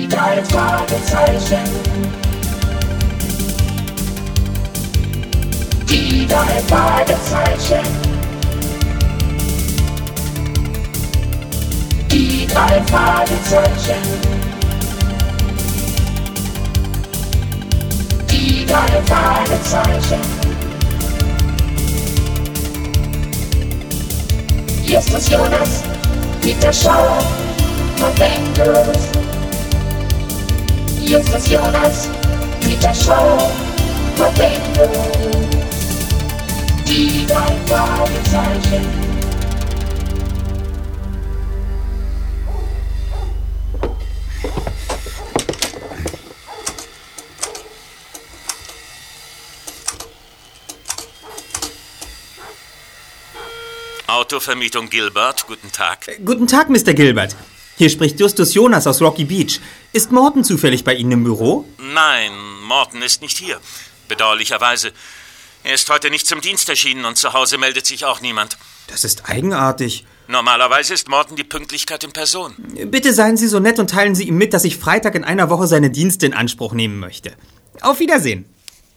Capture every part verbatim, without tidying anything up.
Die drei Fragezeichen. Die drei Fragezeichen. Die drei Fragezeichen. Die drei Fragezeichen. Justus Jonas, Peter Schauer und Endlos. Justus Jonas, Peter Schauer und Endlos. Die drei Fragezeichen. Autovermietung Gilbert, guten Tag. Äh, guten Tag, Mister Gilbert. Hier spricht Justus Jonas aus Rocky Beach. Ist Morton zufällig bei Ihnen im Büro? Nein, Morton ist nicht hier. Bedauerlicherweise. Er ist heute nicht zum Dienst erschienen und zu Hause meldet sich auch niemand. Das ist eigenartig. Normalerweise ist Morton die Pünktlichkeit in Person. Bitte seien Sie so nett und teilen Sie ihm mit, dass ich Freitag in einer Woche seine Dienste in Anspruch nehmen möchte. Auf Wiedersehen.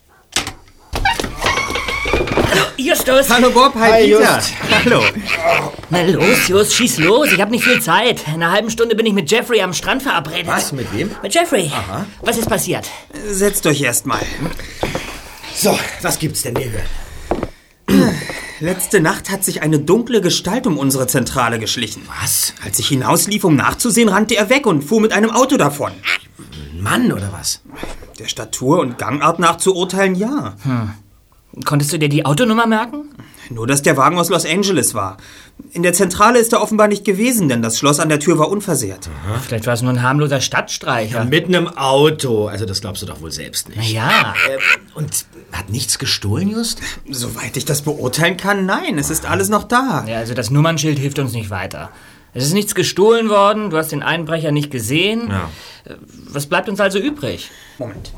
Hallo, Justus. Hallo, Bob. Hi, Hi, Peter. Just. Hallo. Na los, Just, schieß los. Ich habe nicht viel Zeit. In einer halben Stunde bin ich mit Jeffrey am Strand verabredet. Was? Mit wem? Mit Jeffrey. Aha. Was ist passiert? Setzt euch erst mal. So, was gibt's denn? Wir hören. Letzte Nacht hat sich eine dunkle Gestalt um unsere Zentrale geschlichen. Was? Als ich hinauslief, um nachzusehen, rannte er weg und fuhr mit einem Auto davon. Ein Mann oder was? Der Statur und Gangart nach zu urteilen, ja. Hm. Konntest du dir die Autonummer merken? Nur, dass der Wagen aus Los Angeles war. In der Zentrale ist er offenbar nicht gewesen, denn das Schloss an der Tür war unversehrt. Aha. Vielleicht war es nur ein harmloser Stadtstreicher. Ja, mit einem Auto. Also das glaubst du doch wohl selbst nicht. Na ja. Äh, und hat nichts gestohlen, Just? Soweit ich das beurteilen kann, nein. Es ist alles noch da. Ja, also das Nummernschild hilft uns nicht weiter. Es ist nichts gestohlen worden, du hast den Einbrecher nicht gesehen. Ja. Was bleibt uns also übrig? Moment.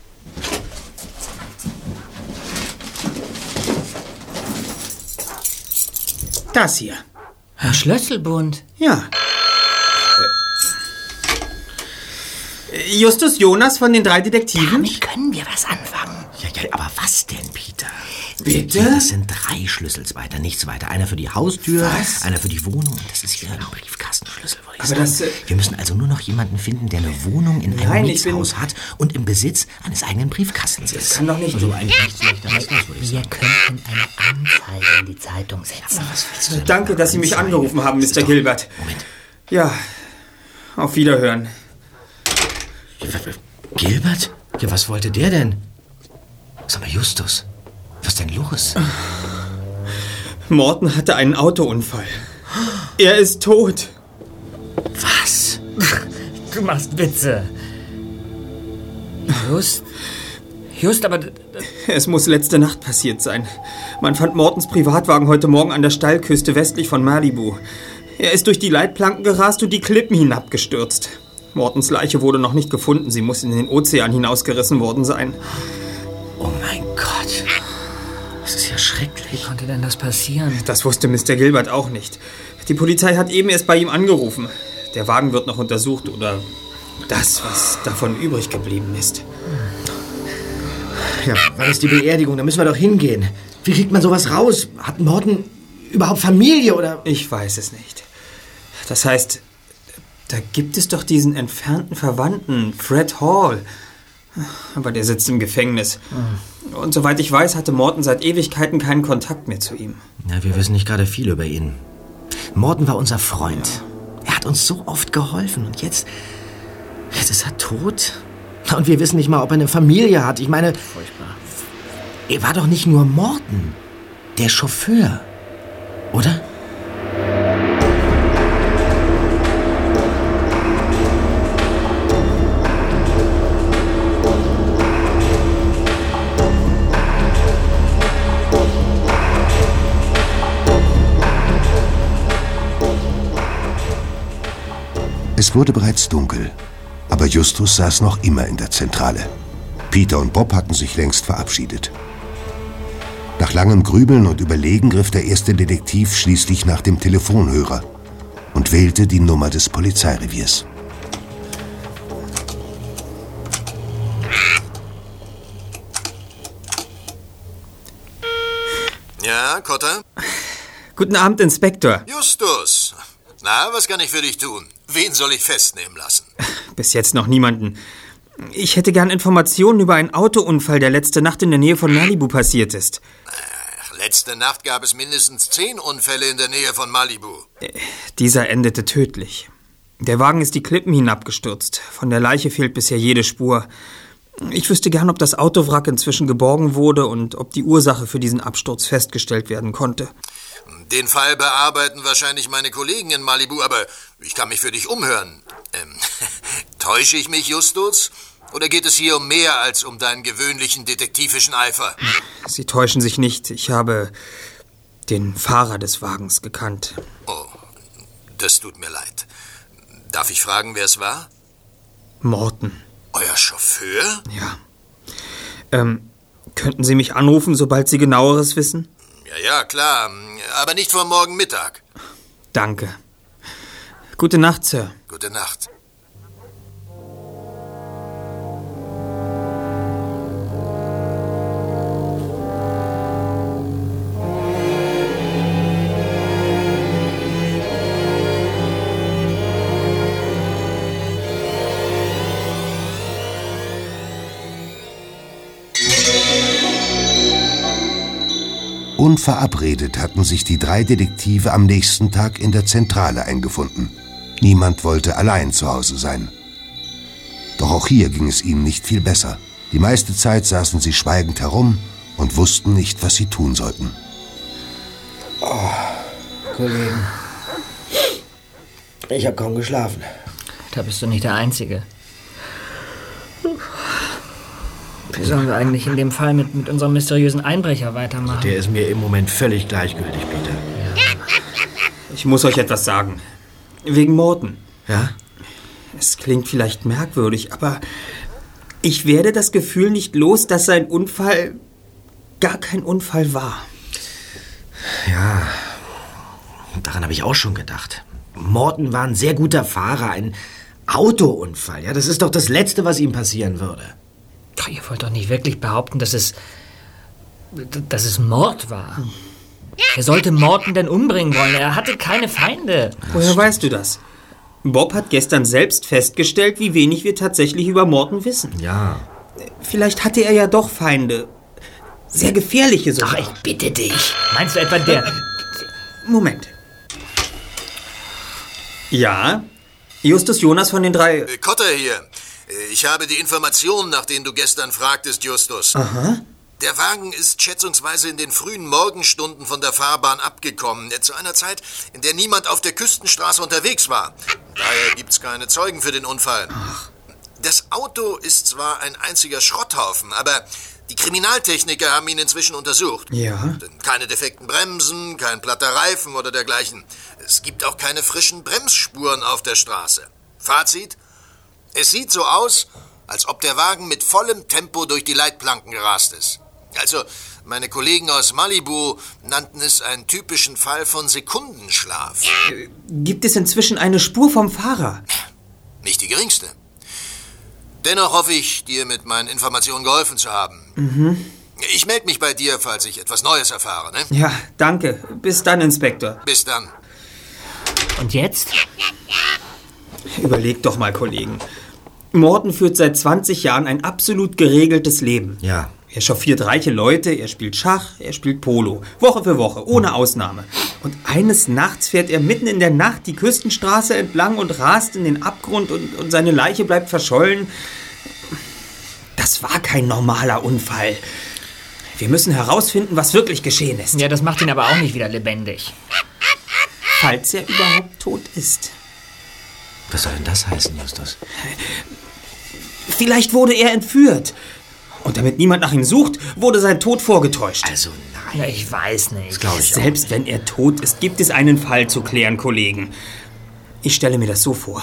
Das hier. Ein Schlüsselbund. Ja. Justus Jonas von den drei Detektiven? Damit können wir was anfangen. Ja, ja, aber was denn, Peter? Bitte? Das sind drei Schlüssel weiter, nichts weiter. Einer für die Haustür, Was? einer für die Wohnung und das ist hier ein Briefkastenschlüssel, würde ich Aber sagen. das, äh wir müssen also nur noch jemanden finden, der eine Wohnung in einem Nein, ich bin- Mietshaus hat und im Besitz eines eigenen Briefkastens ist. kann doch nicht- Also eigentlich nichts leichter als das, würde ich Wir sagen. könnten eine Anzeige in die Zeitung setzen. Was willst du denn Danke, dass Sie mich anzeigen? angerufen haben, Das ist Mister doch- Gilbert. Moment. Ja, auf Wiederhören. Gilbert? Ja, was wollte der denn? Sag mal, Justus, was ist denn los? Morton hatte einen Autounfall. Er ist tot. Was? Du machst Witze. Just? Just, aber... Es muss letzte Nacht passiert sein. Man fand Mortons Privatwagen heute Morgen an der Steilküste westlich von Malibu. Er ist durch die Leitplanken gerast und die Klippen hinabgestürzt. Mortons Leiche wurde noch nicht gefunden. Sie muss in den Ozean hinausgerissen worden sein. Oh mein Gott. Das ist ja schrecklich. Wie konnte denn das passieren? Das wusste Mister Gilbert auch nicht. Die Polizei hat eben erst bei ihm angerufen. Der Wagen wird noch untersucht oder das, was davon übrig geblieben ist. Ja, wann ist die Beerdigung? Da müssen wir doch hingehen. Wie kriegt man sowas raus? Hat Morton überhaupt Familie oder... Ich weiß es nicht. Das heißt, da gibt es doch diesen entfernten Verwandten, Fred Hall. Aber der sitzt im Gefängnis. Und soweit ich weiß, hatte Morton seit Ewigkeiten keinen Kontakt mehr zu ihm. Ja, wir wissen nicht gerade viel über ihn. Morton war unser Freund. Er hat uns so oft geholfen und jetzt... Jetzt ist er tot. Und wir wissen nicht mal, ob er eine Familie hat. Ich meine... Furchtbar. Er war doch nicht nur Morton. Der Chauffeur. Oder? Es wurde bereits dunkel, aber Justus saß noch immer in der Zentrale. Peter und Bob hatten sich längst verabschiedet. Nach langem Grübeln und Überlegen griff der erste Detektiv schließlich nach dem Telefonhörer und wählte die Nummer des Polizeireviers. Ja, Cotter? Guten Abend, Inspektor. Justus. Na, was kann ich für dich tun? Wen soll ich festnehmen lassen? Bis jetzt noch niemanden. Ich hätte gern Informationen über einen Autounfall, der letzte Nacht in der Nähe von Malibu passiert ist. Ach, letzte Nacht gab es mindestens zehn Unfälle in der Nähe von Malibu. Dieser endete tödlich. Der Wagen ist die Klippen hinabgestürzt. Von der Leiche fehlt bisher jede Spur. Ich wüsste gern, ob das Autowrack inzwischen geborgen wurde und ob die Ursache für diesen Absturz festgestellt werden konnte. Den Fall bearbeiten wahrscheinlich meine Kollegen in Malibu, aber ich kann mich für dich umhören. Ähm, täusche ich mich, Justus? Oder geht es hier um mehr als um deinen gewöhnlichen detektivischen Eifer? Sie täuschen sich nicht. Ich habe den Fahrer des Wagens gekannt. Oh, das tut mir leid. Darf ich fragen, wer es war? Morton. Euer Chauffeur? Ja. Ähm, könnten Sie mich anrufen, sobald Sie Genaueres wissen? Ja, ja, klar. Aber nicht vor morgen Mittag. Danke. Gute Nacht, Sir. Gute Nacht. Unverabredet hatten sich die drei Detektive am nächsten Tag in der Zentrale eingefunden. Niemand wollte allein zu Hause sein. Doch auch hier ging es ihnen nicht viel besser. Die meiste Zeit saßen sie schweigend herum und wussten nicht, was sie tun sollten. Oh, Kollegen. Ich habe kaum geschlafen. Da bist du nicht der Einzige. Wie sollen wir eigentlich in dem Fall mit, mit unserem mysteriösen Einbrecher weitermachen? Der ist mir im Moment völlig gleichgültig, Peter. Ja. Ich muss euch etwas sagen. Wegen Morton. Ja? Es klingt vielleicht merkwürdig, aber ich werde das Gefühl nicht los, dass sein Unfall gar kein Unfall war. Ja, daran habe ich auch schon gedacht. Morton war ein sehr guter Fahrer, ein Autounfall. Ja, das ist doch das Letzte, was ihm passieren würde. Ihr wollt doch nicht wirklich behaupten, dass es, dass es Mord war. Wer sollte Morton denn umbringen wollen? Er hatte keine Feinde. Woher weißt du das? Bob hat gestern selbst festgestellt, wie wenig wir tatsächlich über Morton wissen. Ja. Vielleicht hatte er ja doch Feinde. Sehr gefährliche sogar. Ach, ich bitte dich. Meinst du etwa der... Moment. Ja, Justus Jonas von den drei... Äh, Cotter hier. Ich habe die Informationen, nach denen du gestern fragtest, Justus. Aha. Der Wagen ist schätzungsweise in den frühen Morgenstunden von der Fahrbahn abgekommen. Zu einer Zeit, in der niemand auf der Küstenstraße unterwegs war. Daher gibt's keine Zeugen für den Unfall. Ach. Das Auto ist zwar ein einziger Schrotthaufen, aber die Kriminaltechniker haben ihn inzwischen untersucht. Ja. Keine defekten Bremsen, kein platter Reifen oder dergleichen. Es gibt auch keine frischen Bremsspuren auf der Straße. Fazit? Es sieht so aus, als ob der Wagen mit vollem Tempo durch die Leitplanken gerast ist. Also, meine Kollegen aus Malibu nannten es einen typischen Fall von Sekundenschlaf. Gibt es inzwischen eine Spur vom Fahrer? Nicht die geringste. Dennoch hoffe ich, dir mit meinen Informationen geholfen zu haben. Mhm. Ich melde mich bei dir, falls ich etwas Neues erfahre, ne? Ja, danke. Bis dann, Inspektor. Bis dann. Und jetzt? Überlegt doch mal, Kollegen. Morton führt seit zwanzig Jahren ein absolut geregeltes Leben. Ja. Er chauffiert reiche Leute, er spielt Schach, er spielt Polo. Woche für Woche, ohne Ausnahme. Und eines Nachts fährt er mitten in der Nacht die Küstenstraße entlang und rast in den Abgrund und, und seine Leiche bleibt verschollen. Das war kein normaler Unfall. Wir müssen herausfinden, was wirklich geschehen ist. Ja, das macht ihn aber auch nicht wieder lebendig. Falls er überhaupt tot ist. Was soll denn das heißen, Justus? Vielleicht wurde er entführt. Und damit niemand nach ihm sucht, wurde sein Tod vorgetäuscht. Also nein. Ja, ich weiß nicht. Das glaube ich auch. Selbst wenn er tot ist, gibt es einen Fall zu klären, Kollegen. Ich stelle mir das so vor.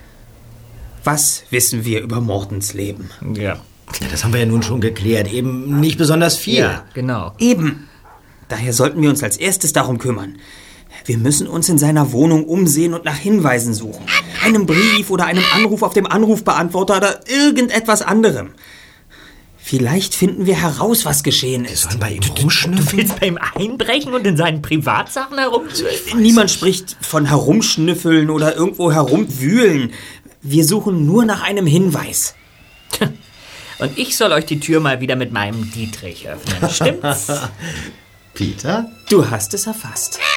Was wissen wir über Mortons Leben? Ja. Ja, das haben wir ja nun schon geklärt. Eben nicht besonders viel. Ja, genau. Eben. Daher sollten wir uns als erstes darum kümmern. Wir müssen uns in seiner Wohnung umsehen und nach Hinweisen suchen. Einem Brief oder einem Anruf auf dem Anrufbeantworter oder irgendetwas anderem. Vielleicht finden wir heraus, was geschehen ist. Sollen bei ihm Du rumschnüffeln? willst bei ihm einbrechen und in seinen Privatsachen herumschnüffeln? Niemand spricht von herumschnüffeln oder irgendwo herumwühlen. Wir suchen nur nach einem Hinweis. Und ich soll euch die Tür mal wieder mit meinem Dietrich öffnen, stimmt's? Peter? Du hast es erfasst.